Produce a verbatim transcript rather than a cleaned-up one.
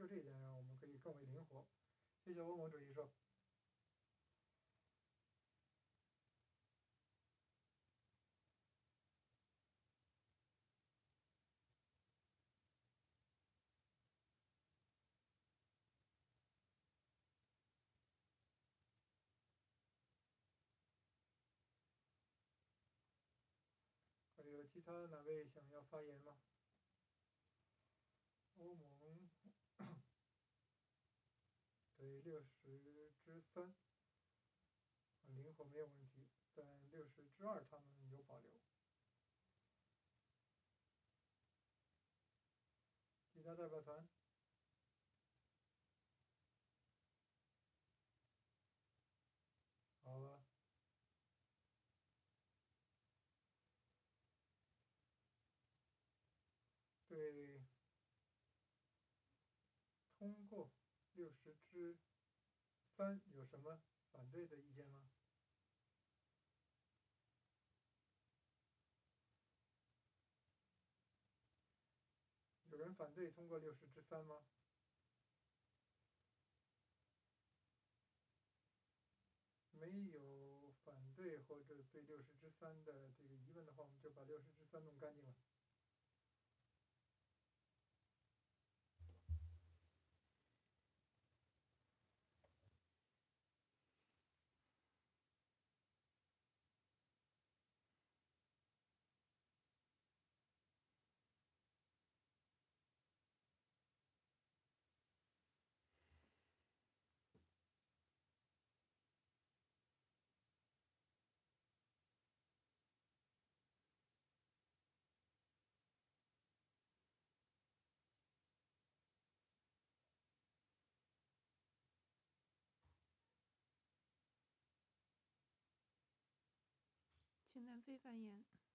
就这一点让我们可以更为灵活。谢谢欧盟主席说。还有其他哪位想要发言吗？欧盟对六十之三很灵活没有问题，但六十之二他们有保留。其他代表团？好了，对通过六十之三有什么反对的意见吗？有人反对通过六十之三吗？没有反对或者对六十之三的这个疑问的话，我们就把六十之三弄干净了。 请南非发言。